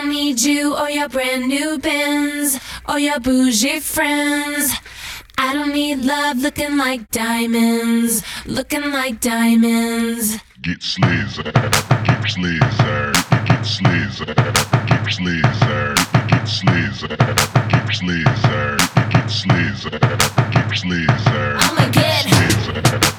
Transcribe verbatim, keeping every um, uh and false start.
don't need you or your brand new Benz or your bougie friends. I don't need love looking like diamonds, looking like diamonds. Get sleazy, get sleazy, get sleazy, get sleazy, get sleazy, get sleazy, get sleazy, get sleazy. I'ma get sleazy.